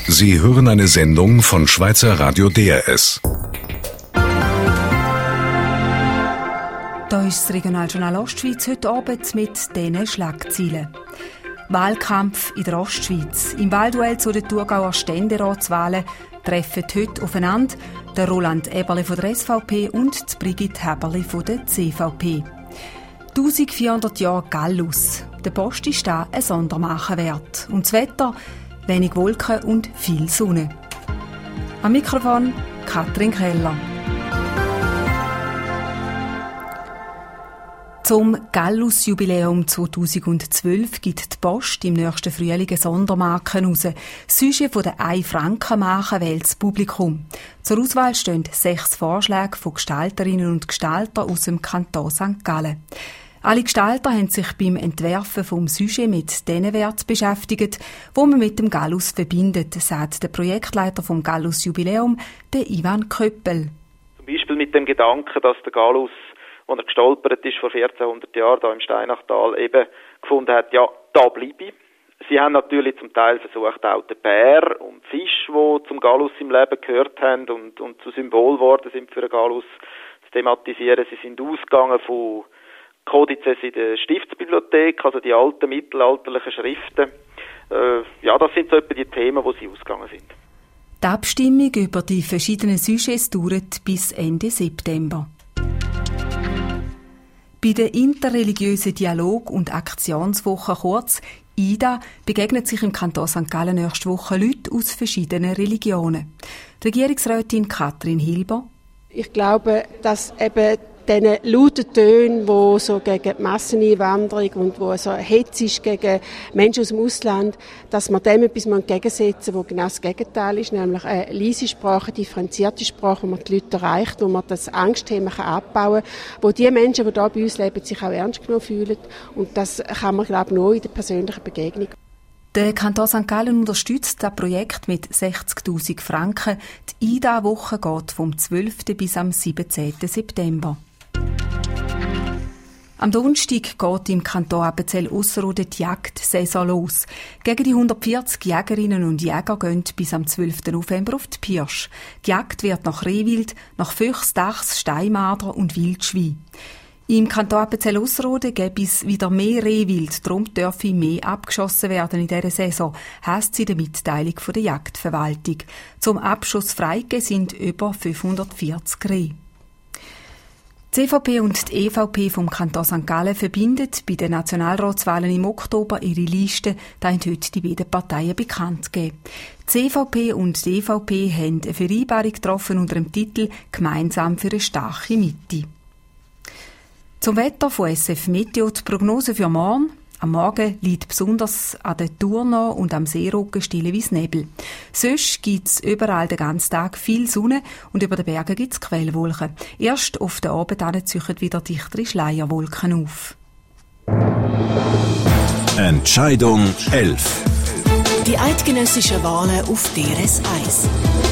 Sie hören eine Sendung von Schweizer Radio DRS. Da ist das Regionaljournal Ostschweiz heute Abend mit diesen Schlagzeilen. Wahlkampf in der Ostschweiz. Im Wahlduell zu den Thurgauer Ständeratswahlen treffen heute aufeinander der Roland Eberle von der SVP und die Brigitte Häberli von der CVP. 1400 Jahre Gallus. Der Post ist da ein Sondermachen wert. Und das Wetter? Wenig Wolken und viel Sonne. Am Mikrofon Katrin Keller. Zum Gallus-Jubiläum 2012 gibt die Post im nächsten Frühling eine Sondermarke raus. Das Sujet von der 1-Franken-Marke wählt das Publikum. Zur Auswahl stehen 6 Vorschläge von Gestalterinnen und Gestaltern aus dem Kanton St. Gallen. Alle Gestalter haben sich beim Entwerfen vom Sujet mit den Werten beschäftigt, wo man mit dem Gallus verbindet, sagt der Projektleiter vom Gallus-Jubiläum, der Ivan Köppel. Zum Beispiel mit dem Gedanken, dass der Gallus, als er gestolpert ist vor 1400 Jahren da im Steinachtal, eben gefunden hat, ja, da bleibe ich. Sie haben natürlich zum Teil versucht, auch den Bär und Fisch, die zum Gallus im Leben gehört haben und zu Symbol geworden sind für den Gallus, zu thematisieren. Sie sind ausgegangen von Kodizes in der Stiftsbibliothek, also die alten mittelalterlichen Schriften. Das sind so etwa die Themen, wo sie ausgegangen sind. Die Abstimmung über die verschiedenen Sujets dauert bis Ende September. Bei der interreligiösen Dialog- und Aktionswoche kurz IDA begegnen sich im Kanton St. Gallen nächste Woche Leute aus verschiedenen Religionen. Die Regierungsrätin Katrin Hilber. Ich glaube, dass eben diese lauten Töne, die so gegen die Masseneinwanderung und wo so hetzisch gegen Menschen aus dem Ausland, dass man dem etwas entgegensetzen muss, wo genau das Gegenteil ist, nämlich eine leise Sprache, differenzierte Sprache, wo man die Leute erreicht, wo man das Angstthema abbauen kann, wo die Menschen, die hier bei uns leben, sich auch ernst genommen fühlen. Und das kann man, glaube ich, nur in der persönlichen Begegnung. Der Kanton St. Gallen unterstützt das Projekt mit 60'000 Franken. Die IDA-Woche geht vom 12. bis am 17. September. Am Donnerstag geht im Kanton Appenzell-Ausserrhoden die Jagdsaison los. Gegen die 140 Jägerinnen und Jäger gehen bis am 12. November auf die Pirsch. Die Jagd wird nach Rehwild, nach Füchs, Dachs, Steinmarder und Wildschwein. Im Kanton Appenzell-Ausserrhoden gäbe es wieder mehr Rehwild, darum dürfe mehr abgeschossen werden in dieser Saison, heisst es in der Mitteilung der Jagdverwaltung. Zum Abschuss freigegeben sind über 540 Rehe. Die CVP und die EVP vom Kanton St. Gallen verbinden bei den Nationalratswahlen im Oktober ihre Liste. Da haben heute die beiden Parteien bekannt gegeben. Die CVP und die EVP haben eine Vereinbarung getroffen unter dem Titel «Gemeinsam für eine starke Mitte». Zum Wetter von SF Meteo die Prognose für morgen. Am Morgen liegt besonders an der Thurnau und am Seerücken stille wie Nebel. Sonst gibt es überall den ganzen Tag viel Sonne und über den Bergen gibt es Quellwolken. Erst auf den Abend ziehen wieder dichtere Schleierwolken auf. Entscheidung 11. Die eidgenössischen Wahlen auf DRS 1.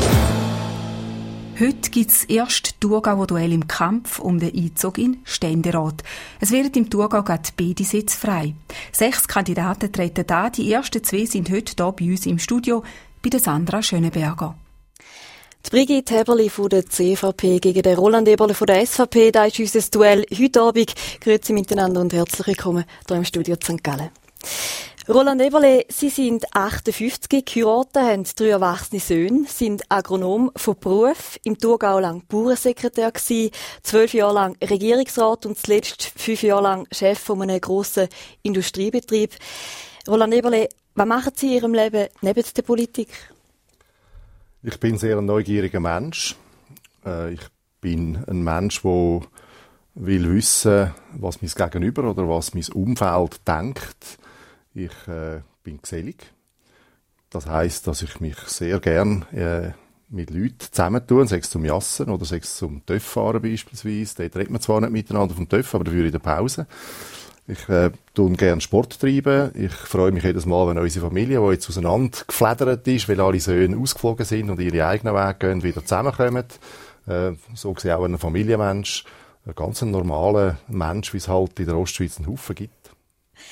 Heute gibt es erst Thurgauer Duell im Kampf um den Einzug in Ständerat. Es werden im Thurgau gerade beide Sitze frei. 6 Kandidaten treten an. Die ersten 2 sind heute hier bei uns im Studio, bei der Sandra Schöneberger. Die Brigitte Häberli von der CVP gegen den Roland Eberle von der SVP. Das ist unser Duell heute Abend. Grüezi miteinander und herzlich willkommen hier im Studio St. Gallen. Roland Eberle, Sie sind 58, geheiratet, haben 3 erwachsene Söhne, sind Agronom von Beruf, im Thurgau lang Bauernsekretär gsi, 12 Jahre lang Regierungsrat und zuletzt 5 Jahre lang Chef von einem grossen Industriebetrieb. Roland Eberle, was machen Sie in Ihrem Leben neben der Politik? Ich bin sehr ein neugieriger Mensch. Ich bin ein Mensch, der will wissen, was mein Gegenüber oder was mein Umfeld denkt. Ich bin gesellig. Das heisst, dass ich mich sehr gern mit Leuten zusammentue, sei es zum Jassen oder sei es zum Töfffahren beispielsweise. Dort redet man zwar nicht miteinander vom Töff, aber dafür in der Pause. Ich tue gerne Sport treiben. Ich freue mich jedes Mal, wenn unsere Familie, die jetzt auseinandergefledert ist, weil alle Söhne ausgeflogen sind und ihre eigenen Wege gehen, wieder zusammenkommen. So gesehen auch ein Familienmensch. Ein ganz normaler Mensch, wie es halt in der Ostschweiz einen Haufen gibt.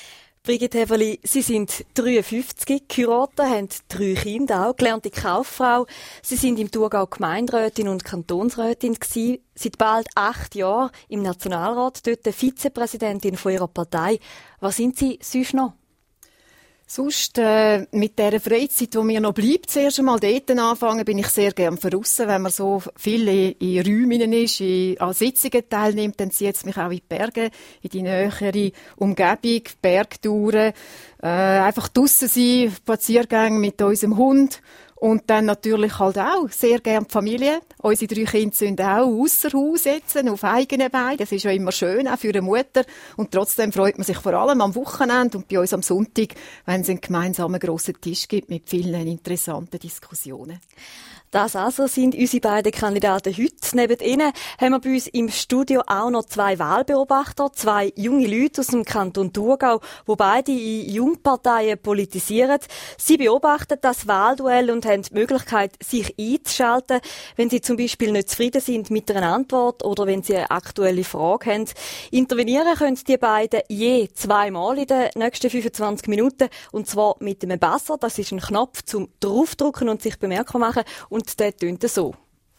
Brigitte Heberli, Sie sind 53, geheiratet, haben 3 Kinder, auch gelernte Kauffrau. Sie sind im Thurgau Gemeinderätin und Kantonsrätin gewesen, seit bald 8 Jahren im Nationalrat, dort Vizepräsidentin von Ihrer Partei. Was sind Sie sonst noch? Sonst, mit dieser Freizeit, die mir noch bleibt, zuerst einmal dort anfangen, bin ich sehr gern draussen. Wenn man so viel in Räumen ist, an Sitzungen teilnimmt, dann zieht es mich auch in die Berge, in die nähere Umgebung, Bergtouren, einfach draussen sein, Spaziergänge mit unserem Hund. Und dann natürlich halt auch sehr gerne die Familie. Unsere 3 Kinder sind auch ausser Haus jetzt, auf eigenen Beinen. Das ist ja immer schön, auch für eine Mutter. Und trotzdem freut man sich vor allem am Wochenende und bei uns am Sonntag, wenn es einen gemeinsamen grossen Tisch gibt mit vielen interessanten Diskussionen. Das also sind unsere beiden Kandidaten heute. Neben ihnen haben wir bei uns im Studio auch noch 2 Wahlbeobachter, 2 junge Leute aus dem Kanton Thurgau, die beide in Jungparteien politisieren. Sie beobachten das Wahlduell und haben die Möglichkeit, sich einzuschalten, wenn sie zum Beispiel nicht zufrieden sind mit einer Antwort oder wenn sie eine aktuelle Frage haben. Intervenieren können die beiden je 2-mal in den nächsten 25 Minuten, und zwar mit einem Buzzer. Das ist ein Knopf zum Draufdrücken und sich bemerkbar machen. Und der tönt so.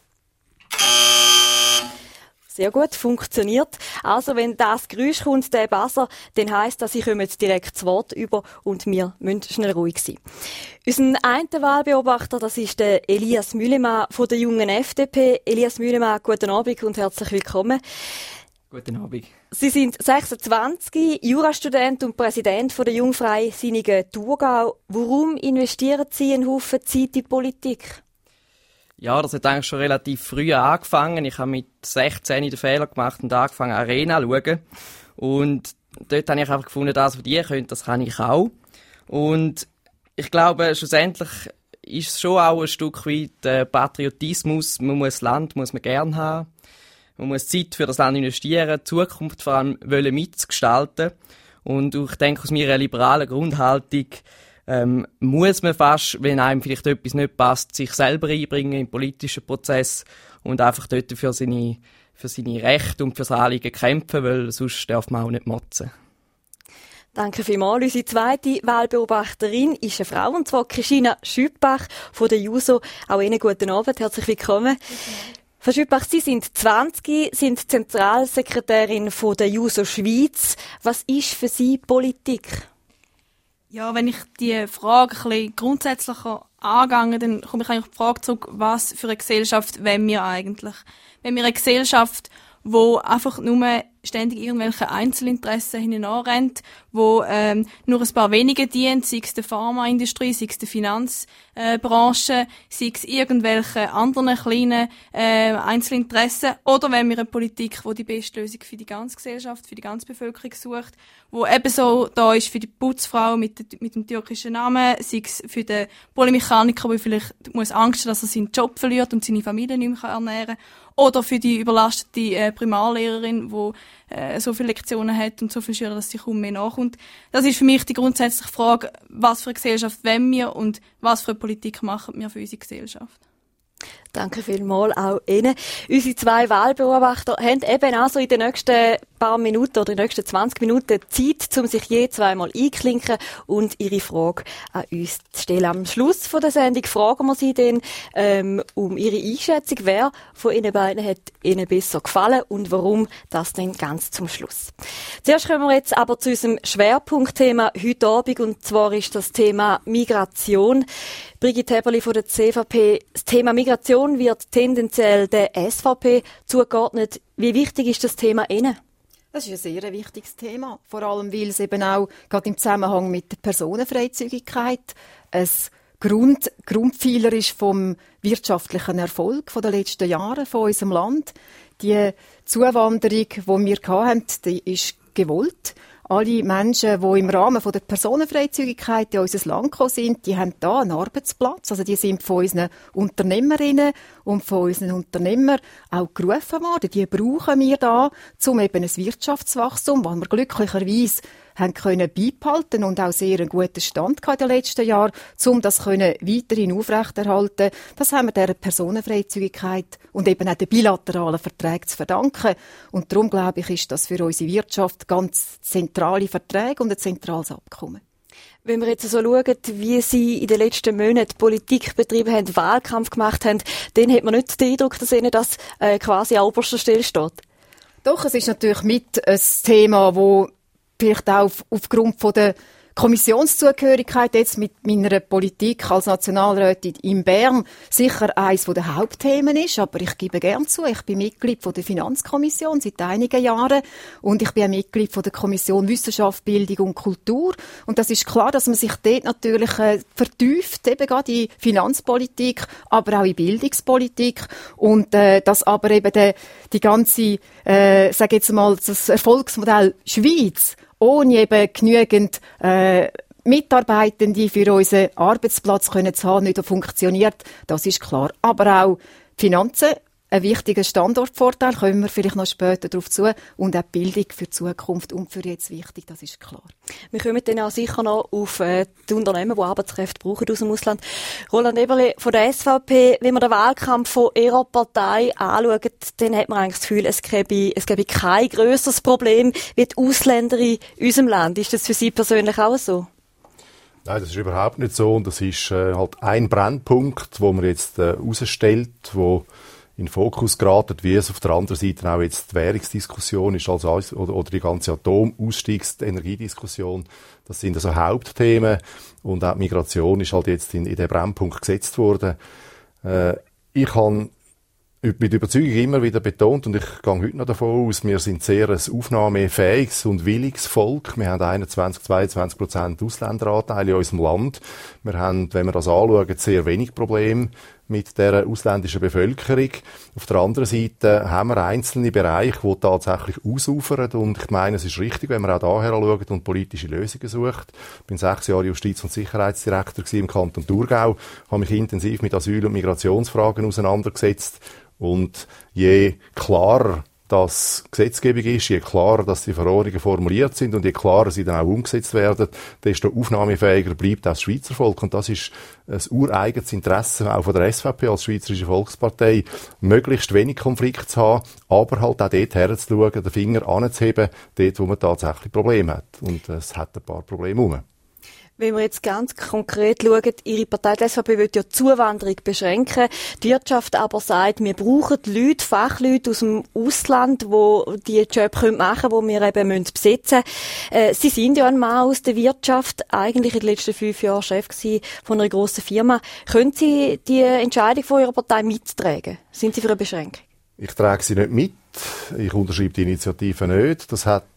Sehr gut, funktioniert. Also, wenn das Geräusch kommt, der Buzzer, dann heisst das, Sie kommen direkt das Wort über und wir müssen schnell ruhig sein. Unser einen Wahlbeobachter, das ist der Elias Mühlemann von der jungen FDP. Elias Mühlemann, guten Abend und herzlich willkommen. Guten Abend. Sie sind 26, Jurastudent und Präsident von der Jungfreisinnigen Thurgau. Warum investieren Sie einen Haufen Zeit in die Politik? Ja, das hat eigentlich schon relativ früh angefangen. Ich habe mit 16 den Fehler gemacht und angefangen, Arena zu schauen. Und dort habe ich einfach gefunden, das, was die können, das kann ich auch. Und ich glaube, schlussendlich ist es schon auch ein Stück weit Patriotismus. Man muss das Land gern haben. Man muss Zeit für das Land investieren, die Zukunft vor allem mitgestalten. Und ich denke, aus meiner liberalen Grundhaltung muss man fast, wenn einem vielleicht etwas nicht passt, sich selber einbringen im politischen Prozess und einfach dort für seine Rechte und für das Anliegen kämpfen, weil sonst darf man auch nicht motzen. Danke vielmals. Unsere zweite Wahlbeobachterin ist eine Frau, und zwar Christina Schüppach von der JUSO. Auch Ihnen guten Abend, herzlich willkommen. Frau Schüppach, Sie sind 20, sind Zentralsekretärin von der JUSO Schweiz. Was ist für Sie Politik? Ja, wenn ich die Frage ein bisschen grundsätzlicher angehe, dann komme ich eigentlich auf die Frage zurück, was für eine Gesellschaft wollen wir eigentlich? Wenn wir eine Gesellschaft, wo einfach nur ständig irgendwelche Einzelinteressen hineinrennt, wo nur ein paar wenige dienen, sei es der Pharmaindustrie, sei es der Finanzbranche, sei es irgendwelche anderen kleinen Einzelinteressen, oder wenn wir eine Politik, die die beste Lösung für die ganze Gesellschaft, für die ganze Bevölkerung sucht, wo ebenso da ist für die Putzfrau mit dem türkischen Namen, sei es für den Polymechaniker, der vielleicht muss Angst haben, dass er seinen Job verliert und seine Familie nicht mehr ernähren kann, oder für die überlastete Primarlehrerin, die so viele Lektionen hat und so viele Schüler, dass sie kaum mehr nachkommt. Das ist für mich die grundsätzliche Frage, was für eine Gesellschaft wollen wir und was für eine Politik machen wir für unsere Gesellschaft. Danke vielmals auch Ihnen. Unsere 2 Wahlbeobachter haben eben also in den nächsten paar Minuten oder in den nächsten 20 Minuten Zeit, um sich je 2-mal einklinken und ihre Frage an uns zu stellen. Am Schluss von der Sendung fragen wir sie dann um ihre Einschätzung, wer von Ihnen beiden hat Ihnen besser gefallen und warum, das dann ganz zum Schluss. Zuerst kommen wir jetzt aber zu unserem Schwerpunktthema heute Abend, und zwar ist das Thema Migration. Brigitte Heberli von der CVP, das Thema Migration wird tendenziell der SVP zugeordnet. Wie wichtig ist das Thema Ihnen? Das ist ein sehr wichtiges Thema, vor allem weil es eben auch gerade im Zusammenhang mit der Personenfreizügigkeit ein Grundpfeiler ist vom wirtschaftlichen Erfolg der letzten Jahre von unserem Land. Die Zuwanderung, die wir hatten, die ist gewollt. Alle Menschen, die im Rahmen der Personenfreizügigkeit in unser Land gekommen sind, die haben da einen Arbeitsplatz. Also die sind von unseren Unternehmerinnen und von unseren Unternehmern auch gerufen worden. Die brauchen wir da, um eben ein Wirtschaftswachstum, das wir glücklicherweise haben können beibehalten und auch sehr einen guten Stand in den letzten Jahren, um das weiterhin aufrechterhalten. Das haben wir der Personenfreizügigkeit und eben auch den bilateralen Verträgen zu verdanken. Und darum, glaube ich, ist das für unsere Wirtschaft ganz zentrale Verträge und ein zentrales Abkommen. Wenn wir jetzt so schauen, wie Sie in den letzten Monaten Politik betrieben haben, Wahlkampf gemacht haben, dann hat man nicht den Eindruck, dass Ihnen das quasi an oberster Stelle steht. Doch, es ist natürlich mit ein Thema, das vielleicht auch aufgrund von der Kommissionszugehörigkeit jetzt mit meiner Politik als Nationalrätin in Bern sicher eines der Hauptthemen ist. Aber ich gebe gern zu, ich bin Mitglied von der Finanzkommission seit einigen Jahren und ich bin auch Mitglied von der Kommission Wissenschaft, Bildung und Kultur. Und das ist klar, dass man sich dort natürlich vertieft, eben gerade in Finanzpolitik, aber auch in Bildungspolitik. Und dass aber eben die ganze, sage jetzt mal, das Erfolgsmodell Schweiz ohne eben genügend Mitarbeitende für unseren Arbeitsplatz zu haben, nicht funktioniert, das ist klar. Aber auch Finanzen, ein wichtiger Standortvorteil, kommen wir vielleicht noch später darauf zu, und auch die Bildung für die Zukunft und für jetzt wichtig, das ist klar. Wir kommen dann auch sicher noch auf die Unternehmen, die Arbeitskräfte brauchen aus dem Ausland. Roland Eberle von der SVP, wenn wir den Wahlkampf von Ihrer Partei anschauen, dann hat man eigentlich das Gefühl, es gäbe kein grösseres Problem wie die Ausländer in unserem Land. Ist das für Sie persönlich auch so? Nein, das ist überhaupt nicht so. Und das ist halt ein Brennpunkt, wo man jetzt herausstellt, wo in den Fokus geraten, wie es auf der anderen Seite auch jetzt die Währungsdiskussion ist, also, oder die ganze Atomausstiegsenergiediskussion. Das sind also Hauptthemen. Und auch die Migration ist halt jetzt in den Brennpunkt gesetzt worden. Ich habe mit Überzeugung immer wieder betont, und ich gehe heute noch davon aus, wir sind sehr ein aufnahmefähiges und williges Volk. Wir haben 21-22% Ausländeranteil in unserem Land. Wir haben, wenn wir das anschauen, sehr wenig Probleme mit der ausländischen Bevölkerung. Auf der anderen Seite haben wir einzelne Bereiche, die tatsächlich ausufern. Und ich meine, es ist richtig, wenn man auch daher schaut und politische Lösungen sucht. Ich bin 6 Jahre Justiz- und Sicherheitsdirektor im Kanton Thurgau, habe mich intensiv mit Asyl- und Migrationsfragen auseinandergesetzt. Und je klarer das Gesetzgebung ist, je klarer, dass die Verordnungen formuliert sind und je klarer sie dann auch umgesetzt werden, desto aufnahmefähiger bleibt auch das Schweizer Volk. Und das ist ein ureigenes Interesse auch von der SVP als Schweizerische Volkspartei, möglichst wenig Konflikte zu haben, aber halt auch dort herzuschauen, den Finger anzuheben, dort, wo man tatsächlich Probleme hat. Und es hat ein paar Probleme rum. Wenn wir jetzt ganz konkret schauen, Ihre Partei, die SVP, will ja die Zuwanderung beschränken. Die Wirtschaft aber sagt, wir brauchen Leute, Fachleute aus dem Ausland, die die Job machen können, die wir eben besetzen müssen. Sie sind ja ein Mann aus der Wirtschaft, eigentlich in den letzten 5 Jahren Chef von einer grossen Firma. Können Sie die Entscheidung von Ihrer Partei mittragen? Sind Sie für eine Beschränkung? Ich trage sie nicht mit. Ich unterschreibe die Initiative nicht. Das hat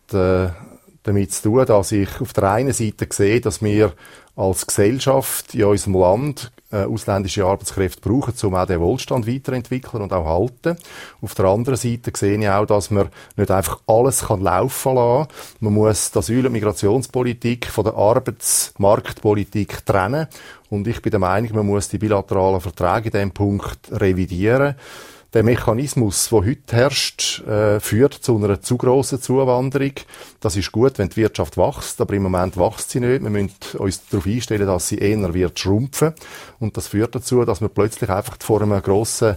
damit zu tun, dass ich auf der einen Seite sehe, dass wir als Gesellschaft in unserem Land ausländische Arbeitskräfte brauchen, um auch den Wohlstand weiterentwickeln und auch halten. Auf der anderen Seite sehe ich auch, dass man nicht einfach alles laufen lassen kann. Man muss die Asyl- und Migrationspolitik von der Arbeitsmarktpolitik trennen. Und ich bin der Meinung, man muss die bilateralen Verträge in diesem Punkt revidieren. Der Mechanismus, der heute herrscht, führt zu einer zu grossen Zuwanderung. Das ist gut, wenn die Wirtschaft wächst, aber im Moment wächst sie nicht. Wir müssen uns darauf einstellen, dass sie eher wird schrumpfen. Und das führt dazu, dass wir plötzlich einfach von einer grossen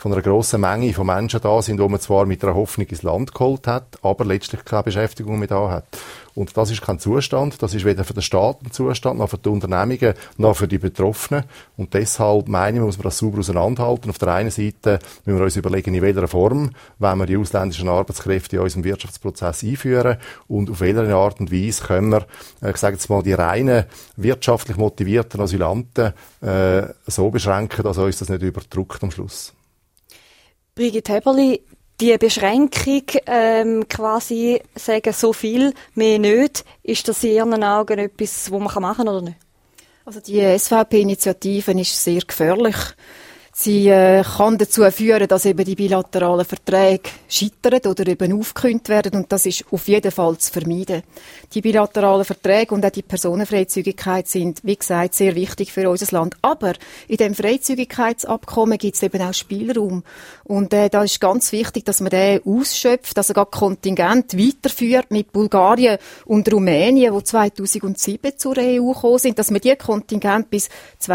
Menge von Menschen da sind, die man zwar mit einer Hoffnung ins Land geholt hat, aber letztlich keine Beschäftigung mehr da hat. Und das ist kein Zustand. Das ist weder für den Staat ein Zustand, noch für die Unternehmungen, noch für die Betroffenen. Und deshalb meine ich, muss man das sauber auseinanderhalten. Auf der einen Seite müssen wir uns überlegen, in welcher Form wollen wir die ausländischen Arbeitskräfte in unserem Wirtschaftsprozess einführen und auf welche Art und Weise können wir, ich sage jetzt mal, die reinen wirtschaftlich motivierten Asylanten so beschränken, dass uns das nicht überdrückt am Schluss. Brigitte Heberli, die Beschränkung, quasi sagen, so viel, mehr nicht, ist das in Ihren Augen etwas, was man machen kann oder nicht? Also die SVP-Initiative ist sehr gefährlich. Sie kann dazu führen, dass eben die bilateralen Verträge scheitern oder eben aufgekündigt werden. Und das ist auf jeden Fall zu vermeiden. Die bilateralen Verträge und auch die Personenfreizügigkeit sind, wie gesagt, sehr wichtig für unser Land. Aber in dem Freizügigkeitsabkommen gibt es eben auch Spielraum. Und da ist ganz wichtig, dass man den ausschöpft, dass er gerade Kontingent weiterführt mit Bulgarien und Rumänien, die 2007 zur EU gekommen sind, dass man die Kontingent bis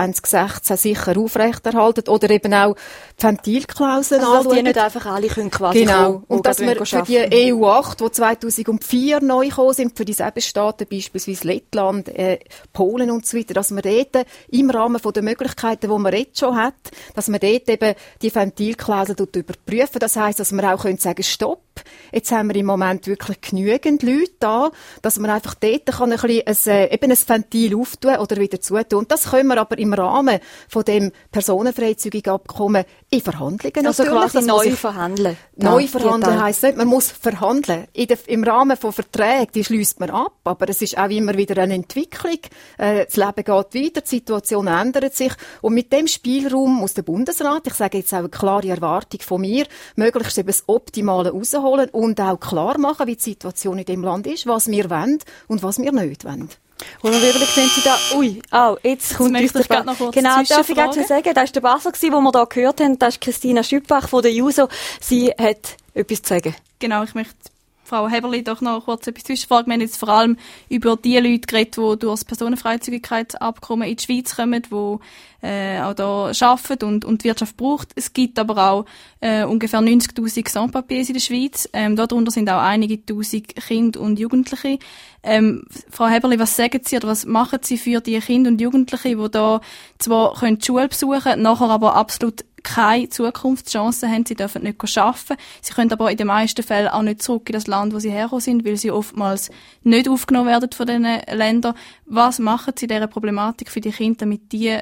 2016 sicher aufrechterhalten oder eben auch die Ventilklauseln anschauen. Dass die nicht einfach alle können quasi genau. kommen, und dass wir für die EU 8, die 2004 neu gekommen sind, für die Staaten, beispielsweise Lettland, Polen und so weiter, dass man dort im Rahmen der Möglichkeiten, die man jetzt schon hat, dass man dort eben die Ventilklausel überprüfen. Das heisst, dass man auch sagen können, stopp, jetzt haben wir im Moment wirklich genügend Leute da, dass man einfach dort kann ein Ventil auftun oder wieder zutun. Und das können wir aber im Rahmen von dem Personenfreizügigabkommen in Verhandlungen also natürlich. Quasi neu verhandeln. Neu verhandeln heisst nicht, man muss verhandeln. Im Rahmen von Verträgen, die schließt man ab, aber es ist auch immer wieder eine Entwicklung. Das Leben geht weiter, die Situation ändert sich. Und mit dem Spielraum muss der Bundesrat, ich sage jetzt auch eine klare Erwartung von mir, möglichst eben das Optimale rausholen und auch klar machen, wie die Situation in dem Land ist, was wir wollen und was wir nicht wollen. Und natürlich sind Sie da, jetzt kommt uns der gerade noch kurz genau, darf ich gerade sagen, das war der Basler, den wir da gehört haben, das ist Christina Schüppach von der JUSO. Sie hat etwas zu sagen. Genau, ich möchte Frau Heberli doch noch kurz etwas zwischenfragen. Wir haben jetzt vor allem über die Leute geredet, die durch das Personenfreizügigkeitsabkommen in die Schweiz kommen, die auch da arbeiten und die Wirtschaft braucht. Es gibt aber auch ungefähr 90'000 Sans-Papiers in der Schweiz. Darunter sind auch einige Tausend Kinder und Jugendliche. Frau Heberli, was sagen Sie oder was machen Sie für die Kinder und Jugendliche, die da zwar die Schule besuchen können, nachher aber absolut keine Zukunftschancen haben, sie dürfen nicht arbeiten. Sie können aber in den meisten Fällen auch nicht zurück in das Land, wo sie hergekommen sind, weil sie oftmals nicht aufgenommen werden von diesen Ländern. Was machen Sie dieser Problematik für die Kinder, damit die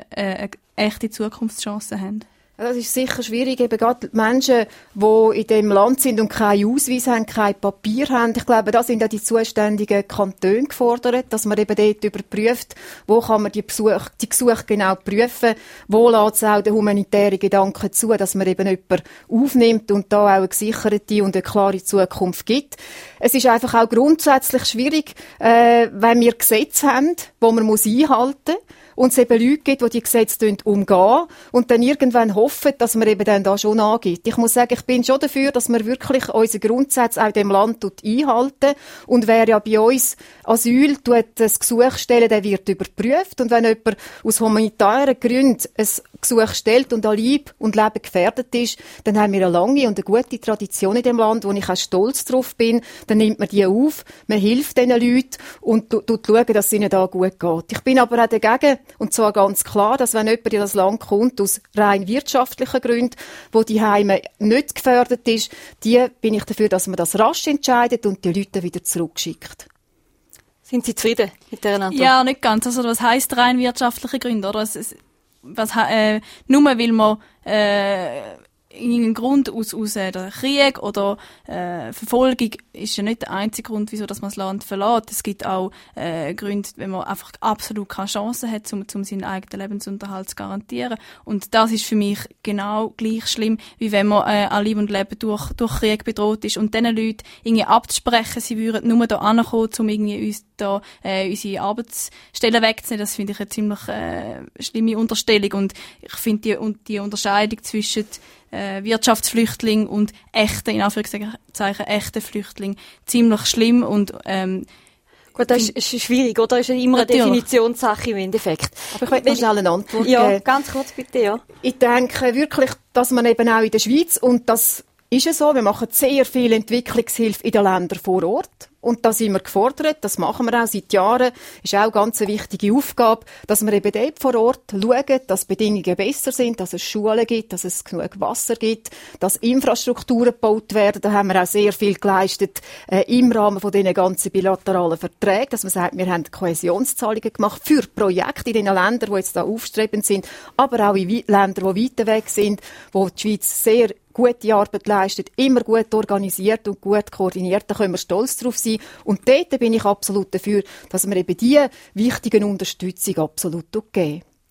echte Zukunftschancen haben? Das ist sicher schwierig, eben gerade Menschen, die in dem Land sind und keinen Ausweis haben, kein Papier haben. Ich glaube, da sind auch die zuständigen Kantone gefordert, dass man eben dort überprüft, wo kann man die Gesuche genau prüfen, wo lässt es auch den humanitären Gedanken zu, dass man eben jemanden aufnimmt und da auch eine gesicherte und eine klare Zukunft gibt. Es ist einfach auch grundsätzlich schwierig, wenn wir Gesetze haben, die man einhalten muss. Und es eben Leute gibt, die Gesetze umgehen und dann irgendwann hoffen, dass man eben dann da schon angeht. Ich muss sagen, ich bin schon dafür, dass wir wirklich unsere Grundsätze auch in diesem Land einhalten. Und wer ja bei uns Asyl das Gesuch stellen, der wird überprüft. Und wenn jemand aus humanitären Gründen ein Gesuch stellt und an Leib und Leben gefährdet ist, dann haben wir eine lange und eine gute Tradition in dem Land, wo ich auch stolz drauf bin. Dann nimmt man die auf, man hilft diesen Leuten und schaut, dass es ihnen da gut geht. Ich bin aber auch dagegen, und zwar ganz klar, dass wenn jemand in das Land kommt, aus rein wirtschaftlichen Gründen, wo die Heime nicht gefördert ist, bin ich dafür, dass man das rasch entscheidet und die Leute wieder zurückschickt. Sind Sie zufrieden mit dieser Antwort? Ja, nicht ganz. Also, was heisst rein wirtschaftliche Gründe? Oder? Nur weil man irgendeinen Grund aus der Krieg oder Verfolgung ist ja nicht der einzige Grund, wieso dass man das Land verlässt. Es gibt auch Gründe, wenn man einfach absolut keine Chance hat, um seinen eigenen Lebensunterhalt zu garantieren. Und das ist für mich genau gleich schlimm, wie wenn man an Leib und Leben durch Krieg bedroht ist. Und diesen Leuten irgendwie abzusprechen, sie würden nur da ankommen, um irgendwie uns da unsere Arbeitsstellen wegzunehmen, das finde ich eine ziemlich schlimme Unterstellung. Und ich finde die Unterscheidung zwischen Wirtschaftsflüchtling und echten, in Anführungszeichen, echten Flüchtling ziemlich schlimm und gut, das ist schwierig, oder? Das ist immer eine Definitionssache im Endeffekt. Aber ich möchte noch schnell eine Antwort geben. Ja, ganz kurz bitte, ja. Ich denke wirklich, dass man eben auch in der Schweiz, und das ist es so, wir machen sehr viel Entwicklungshilfe in den Ländern vor Ort. Und da sind wir gefordert, das machen wir auch seit Jahren, ist auch ganz eine wichtige Aufgabe, dass wir eben dort vor Ort schauen, dass Bedingungen besser sind, dass es Schulen gibt, dass es genug Wasser gibt, dass Infrastrukturen gebaut werden. Da haben wir auch sehr viel geleistet im Rahmen von diesen ganzen bilateralen Verträgen, dass man sagt, wir haben Kohäsionszahlungen gemacht für Projekte in den Ländern, die jetzt da aufstrebend sind, aber auch in Ländern, die weiter weg sind, wo die Schweiz sehr gute Arbeit leistet, immer gut organisiert und gut koordiniert, da können wir stolz drauf sein. Und dort bin ich absolut dafür, dass wir eben diese wichtigen Unterstützung absolut geben.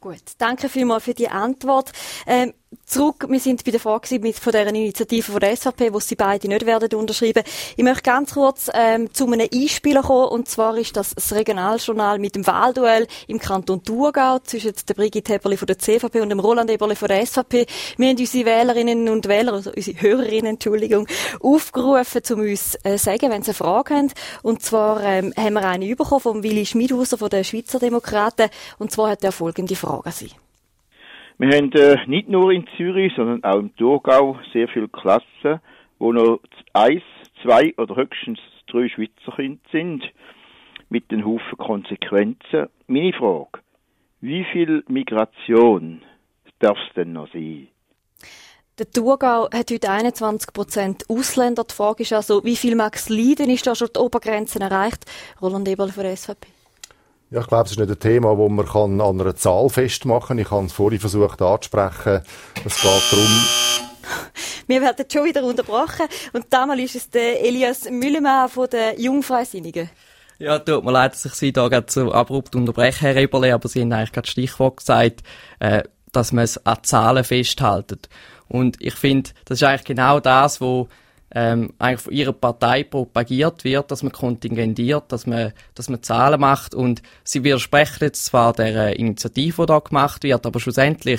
Gut, danke vielmals für die Antwort. Zurück, wir sind bei der Frage von dieser Initiative von der SVP, wo sie beide nicht werden unterschreiben. Ich möchte ganz kurz zu einem Einspieler kommen, und zwar ist das Regionaljournal mit dem Wahlduell im Kanton Thurgau zwischen der Brigitte Heberli von der CVP und dem Roland Eberle von der SVP. Wir haben unsere Wählerinnen und Wähler, also unsere Hörerinnen, aufgerufen, um uns zu sagen, wenn sie eine Frage haben. Und zwar haben wir eine bekommen von Willi Schmidhauser von den Schweizer Demokraten, und zwar hat er folgende Frage an Sie. Wir haben nicht nur in Zürich, sondern auch im Thurgau sehr viele Klassen, wo noch 1, 2 oder höchstens 3 Schweizer Kinder sind, mit den Haufen Konsequenzen. Meine Frage, wie viel Migration darf es denn noch sein? Der Thurgau hat heute 21% Ausländer. Die Frage ist also, wie viel mag es leiden? Ist da schon die Obergrenze erreicht? Roland Eberle von der SVP. Ja, ich glaube, es ist nicht ein Thema, das man an einer Zahl festmachen kann. Ich habe es vorhin versucht anzusprechen. Es geht darum... Wir werden schon wieder unterbrochen. Und damals ist es der Elias Müllemann von den Jungfreisinnigen. Ja, tut mir leid, dass ich Sie da gerade so abrupt unterbreche, Herr Eberle, aber Sie haben eigentlich gerade das Stichwort gesagt, dass man es an Zahlen festhält. Und ich finde, das ist eigentlich genau das, wo eigentlich von ihrer Partei propagiert wird, dass man kontingentiert, dass man Zahlen macht, und sie widersprechen jetzt zwar der Initiative, die da gemacht wird, aber schlussendlich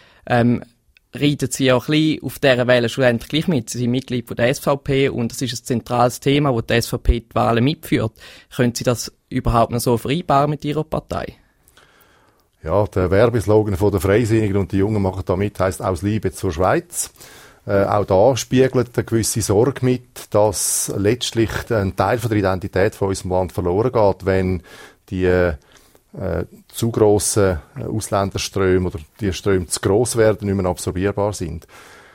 reiten sie auch ein bisschen auf dieser Welle schlussendlich gleich mit. Sie sind Mitglied von der SVP und das ist ein zentrales Thema, wo die SVP die Wahlen mitführt. Können Sie das überhaupt noch so vereinbaren mit Ihrer Partei? Ja, der Werbeslogan von der Freisinnigen und die Jungen machen da mit, heisst «Aus Liebe zur Schweiz». Auch da spiegelt eine gewisse Sorge mit, dass letztlich ein Teil von der Identität von unserem Land verloren geht, wenn die zu grossen Ausländerströme oder die Ströme zu gross werden, nicht mehr absorbierbar sind.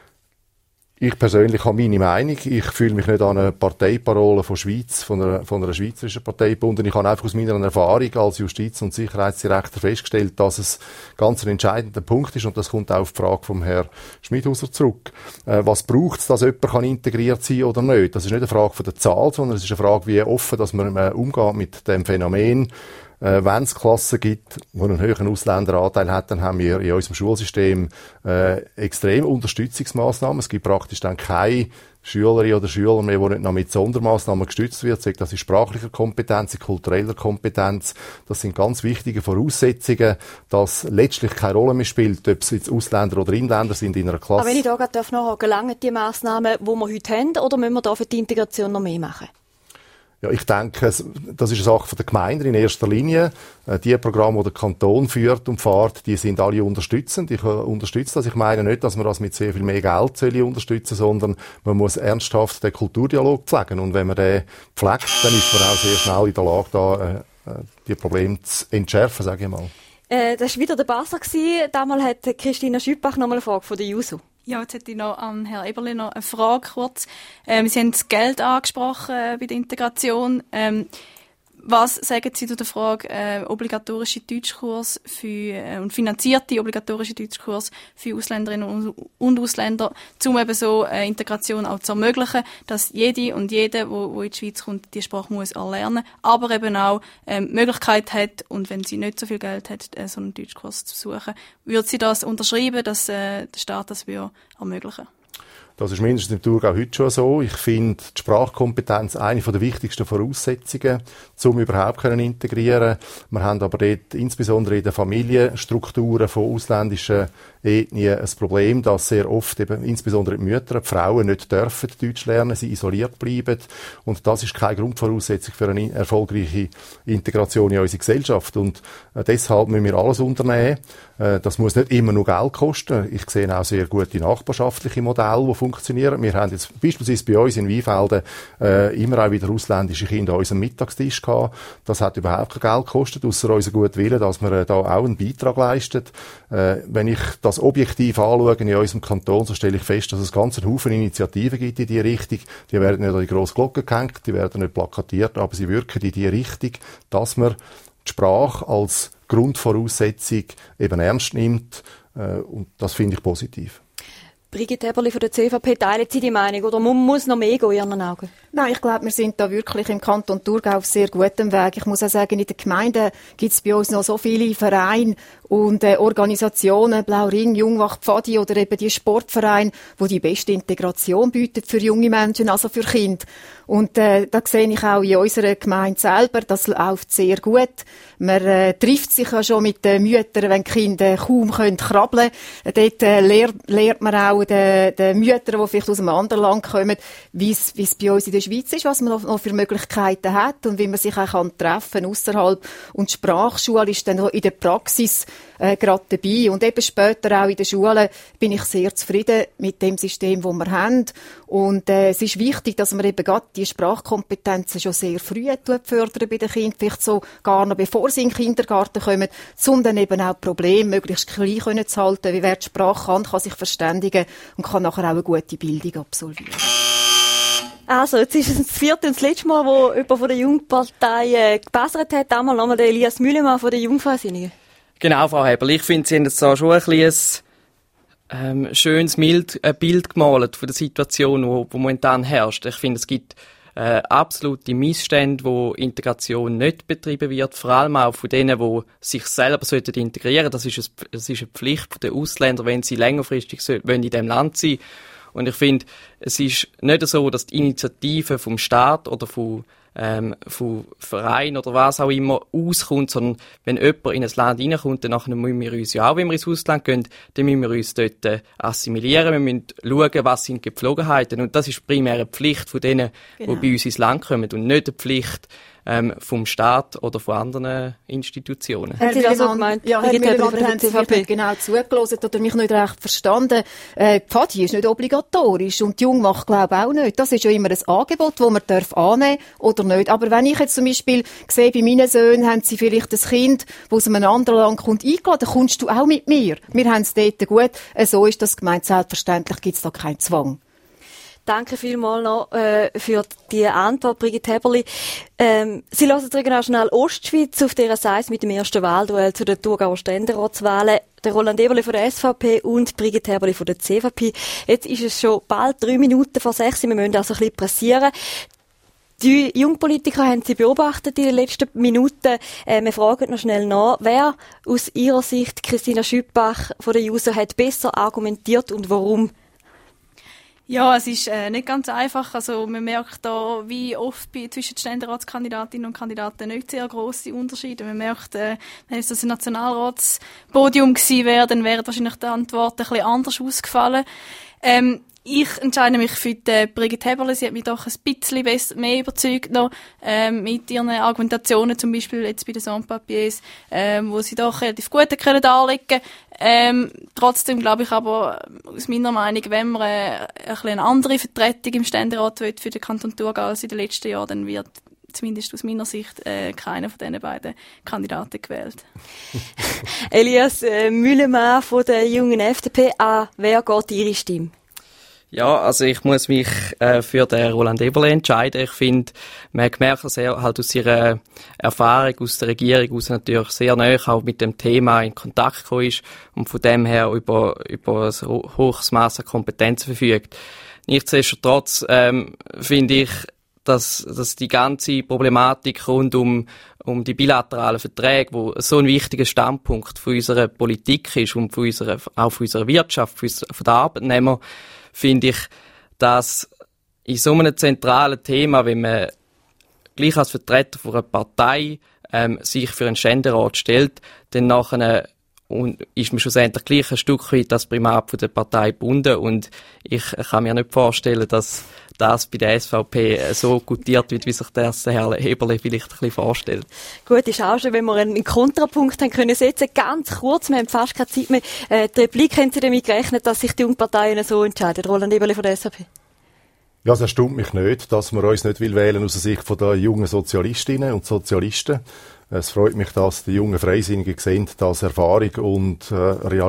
Ich persönlich habe meine Meinung. Ich fühle mich nicht an eine Parteiparole von einer schweizerischen Partei gebunden. Ich habe einfach aus meiner Erfahrung als Justiz- und Sicherheitsdirektor festgestellt, dass es ganz ein entscheidender Punkt ist, und das kommt auch auf die Frage vom Herrn Schmidhauser zurück. Was braucht es, dass jemand integriert sein kann oder nicht? Das ist nicht eine Frage von der Zahl, sondern es ist eine Frage, wie offen dass man umgeht mit dem Phänomen. Wenn es Klassen gibt, die einen höheren Ausländeranteil hat, dann haben wir in unserem Schulsystem extrem Unterstützungsmaßnahmen. Es gibt praktisch dann keine Schülerin oder Schüler mehr, die nicht noch mit Sondermaßnahmen gestützt wird. Das ist sprachlicher Kompetenz, in kultureller Kompetenz. Das sind ganz wichtige Voraussetzungen, dass letztlich keine Rolle mehr spielt, ob es jetzt Ausländer oder Inländer sind in einer Klasse. Aber wenn ich da gerade nachhaken darf, langen die Massnahmen, die wir heute haben, oder müssen wir da für die Integration noch mehr machen? Ja, ich denke, das ist eine Sache der Gemeinden in erster Linie. Die Programme, die der Kanton führt und fährt, die sind alle unterstützend. Ich unterstütze das. Ich meine nicht, dass man das mit sehr viel mehr Geld unterstützen soll, sondern man muss ernsthaft den Kulturdialog pflegen. Und wenn man den pflegt, dann ist man auch sehr schnell in der Lage, da die Probleme zu entschärfen, sage ich mal. Das war wieder der Basler. Damals hat Christina Schüppach noch mal eine Frage von der JUSO. Ja, jetzt hätte ich noch an Herrn Eberle noch eine Frage kurz. Sie haben das Geld angesprochen bei der Integration. Was sagen Sie zu der Frage obligatorische Deutschkurs und finanzierte obligatorische Deutschkurs für Ausländerinnen und Ausländer, um eben so Integration auch zu ermöglichen, dass jede und jeder, wo in die Schweiz kommt, die Sprache muss erlernen, aber eben auch Möglichkeit hat, und wenn sie nicht so viel Geld hat, so einen Deutschkurs zu besuchen. Würde sie das unterschreiben, dass der Staat das ermöglichen würde? Das ist mindestens im Thurgau heute schon so. Ich finde die Sprachkompetenz eine der wichtigsten Voraussetzungen, um überhaupt integrieren. Wir haben aber dort insbesondere in den Familienstrukturen von ausländischen Ethnien ein Problem, dass sehr oft eben insbesondere die Mütter, die Frauen nicht dürfen Deutsch lernen, sie isoliert bleiben. Und das ist keine Grundvoraussetzung für eine erfolgreiche Integration in unsere Gesellschaft. Und deshalb müssen wir alles unternehmen. Das muss nicht immer nur Geld kosten. Ich sehe auch sehr gute nachbarschaftliche Modelle, die funktionieren. Wir haben jetzt beispielsweise bei uns in Weinfelden immer auch wieder ausländische Kinder an unserem Mittagstisch gehabt. Das hat überhaupt kein Geld gekostet, ausser unser guten Willen, dass wir da auch einen Beitrag leisten. Wenn ich das objektiv anschaue in unserem Kanton, so stelle ich fest, dass es ganz einen Haufen Initiativen gibt in diese Richtung. Die werden nicht an die grosse Glocke gehängt, die werden nicht plakatiert, aber sie wirken in die Richtung, dass man die Sprache als Grundvoraussetzung eben ernst nimmt. Und das finde ich positiv. Brigitte Heberli von der CVP, teilen Sie die Meinung, oder muss noch mehr gehen in Ihren Augen? Nein, ich glaube, wir sind da wirklich im Kanton Thurgau auf sehr gutem Weg. Ich muss auch sagen, in den Gemeinden gibt es bei uns noch so viele Vereine und Organisationen, Blauring, Jungwach, Pfadi oder eben die Sportvereine, die beste Integration bieten für junge Menschen, also für Kinder. Und da sehe ich auch in unserer Gemeinde selber, das läuft sehr gut. Man trifft sich ja schon mit den Müttern, wenn die Kinder kaum krabbeln können. Dort lernt man auch den Müttern, die vielleicht aus einem anderen Land kommen, wie es bei uns in der Schweiz ist, was man noch für Möglichkeiten hat und wie man sich auch treffen kann ausserhalb. Und die Sprachschule ist dann in der Praxis gerade dabei. Und eben später auch in der Schule bin ich sehr zufrieden mit dem System, das wir haben. Und es ist wichtig, dass man eben gerade die Sprachkompetenzen schon sehr früh fördern bei den Kindern, vielleicht so gar noch bevor sie in den Kindergarten kommen, um dann eben auch Probleme möglichst klein zu halten. Wie wer die Sprache kann sich verständigen und kann nachher auch eine gute Bildung absolvieren. Also, jetzt ist es das vierte und das letzte Mal, wo jemand von der Jungpartei gebessert hat. Einmal nochmal der Elias Mühlemann von der Jungfreisinnigen. Genau, Frau Heberl. Ich finde, Sie haben jetzt da schon ein bisschen ein schönes Bild gemalt von der Situation, die momentan herrscht. Ich finde, es gibt absolute Missstände, wo Integration nicht betrieben wird, vor allem auch von denen, die sich selber integrieren sollten. Das ist eine Pflicht der Ausländer, wenn sie längerfristig in diesem Land sein wollen. Und ich finde, es ist nicht so, dass die Initiative vom Staat oder vom Verein oder was auch immer auskommt, sondern wenn jemand in ein Land reinkommt, dann müssen wir uns ja auch, wenn wir ins Ausland gehen, dann müssen wir uns dort assimilieren, wir müssen schauen, was sind die Gepflogenheiten. Und das ist primär eine Pflicht von denen, die bei uns ins Land kommen und nicht eine Pflicht vom Staat oder von anderen Institutionen. Herr Mühlemann, Herr Mühlemann, haben Sie mir nicht genau zugelassen oder mich nicht recht verstanden. Pfadi ist nicht obligatorisch und die Jungwach glaube auch nicht. Das ist ja immer ein Angebot, das man annehmen oder nicht. Aber wenn ich jetzt zum Beispiel sehe, bei meinen Söhnen haben sie vielleicht ein Kind, das aus einem anderen Land kommt, eingeladen, dann kommst du auch mit mir. Wir haben es dort gut. So ist das gemeint. Selbstverständlich gibt es da keinen Zwang. Danke vielmals noch für die Antwort, Brigitte Heberli. Sie hören Regionaljournal Ostschweiz auf dieser Seite mit dem ersten Wahlduell zu den Thurgauer Ständeratswahlen. Der Roland Eberli von der SVP und Brigitte Heberli von der CVP. Jetzt ist es schon bald 3 Minuten vor 6. Wir müssen also ein bisschen pressieren. Die Jungpolitiker haben Sie beobachtet in den letzten Minuten. Wir fragen noch schnell nach, wer aus Ihrer Sicht, Christina Schüppach von der JUSO, hat besser argumentiert und warum? Ja, es ist nicht ganz einfach. Also man merkt da, wie oft zwischen den Ständeratskandidatinnen und Kandidaten nicht sehr grosse Unterschiede. Man merkt, wenn es das ein Nationalratspodium gewesen wäre, dann wären wahrscheinlich die Antworten ein bisschen anders ausgefallen. Ich entscheide mich für die Brigitte Heberli. Sie hat mich doch ein bisschen mehr überzeugt noch, mit ihren Argumentationen, zum Beispiel jetzt bei den Sans-Papiers, wo sie doch relativ gut darlegen können. Trotzdem glaube ich aber, aus meiner Meinung, wenn man ein bisschen eine andere Vertretung im Ständerat will für den Kanton Thurgau als in den letzten Jahren, dann wird zumindest aus meiner Sicht keiner von diesen beiden Kandidaten gewählt. Elias Mühlemann von der jungen FDP, an wer geht Ihre Stimme? Ja, also ich muss mich für den Roland Eberli entscheiden. Ich finde, man hat gemerkt, dass er halt aus ihrer Erfahrung aus der Regierung aus natürlich sehr nahe auch mit dem Thema in Kontakt gekommen ist und von dem her über ein hohes Maß an Kompetenzen verfügt. Nichtsdestotrotz finde ich, dass die ganze Problematik rund um die bilateralen Verträge, wo so ein wichtiger Standpunkt von unserer Politik ist und auch von unserer Wirtschaft, von den Arbeitnehmern, finde ich, dass in so einem zentralen Thema, wenn man gleich als Vertreter von einer Partei sich für einen Ständerat stellt, dann nachher ist man schlussendlich gleich ein Stück weit das Primat von der Partei gebunden und ich kann mir nicht vorstellen, dass das bei der SVP so gutiert wird, wie sich das Herr Eberli vielleicht ein bisschen vorstellt. Gut, ist auch schon, wenn wir einen Kontrapunkt haben können setzen. Ganz kurz, wir haben fast keine Zeit mehr. Die Replik, haben Sie damit gerechnet, dass sich die Jungparteien so entscheiden? Roland Eberli von der SVP. Ja, es erstaunt mich nicht, dass man uns nicht wählen aus der Sicht der jungen Sozialistinnen und Sozialisten. Es freut mich, dass die jungen Freisinnigen sehen, dass Erfahrung und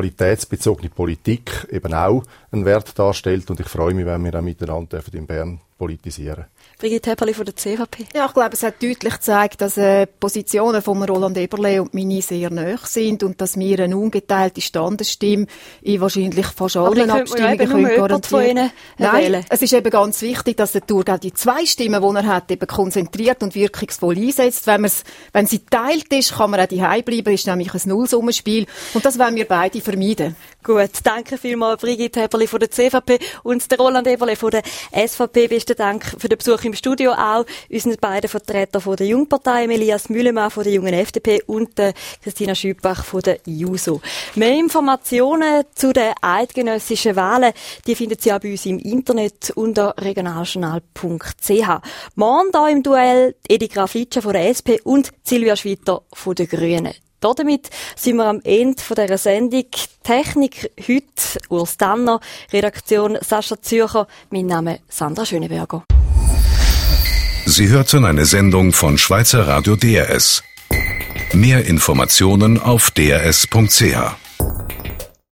realitätsbezogene Politik eben auch einen Wert darstellt. Und ich freue mich, wenn wir dann miteinander in Bern politisieren. Brigitte Heberli von der CVP. Ja, ich glaube, es hat deutlich gezeigt, dass Positionen von Roland Eberle und meine sehr nahe sind und dass wir eine ungeteilte Standesstimme in wahrscheinlich fast allen Abstimmungen garantieren. Nein, es ist eben ganz wichtig, dass der Thurgau die 2 Stimmen, die er hat, eben konzentriert und wirkungsvoll einsetzt. Wenn sie geteilt ist, kann man auch daheim bleiben, ist nämlich ein Nullsummenspiel und das wollen wir beide vermeiden. Gut, danke vielmals Brigitte Heberli von der CVP und der Roland Eberle von der SVP. Besten Dank für den Besuch im Studio auch unseren beiden Vertretern von der Jungpartei, Elias Mühlemann von der Jungen FDP und Christina Schüppach von der JUSO. Mehr Informationen zu den eidgenössischen Wahlen, die finden Sie auch bei uns im Internet unter regionaljournal.ch. Morgen hier im Duell Edi Graf-Litscha von der SP und Silvia Schwitter von den Grünen. Damit sind wir am Ende dieser Sendung. Technik heute Urs Danner, Redaktion Sascha Zürcher, mein Name Sandra Schöneberger. Sie hörten eine Sendung von Schweizer Radio DRS. Mehr Informationen auf drs.ch.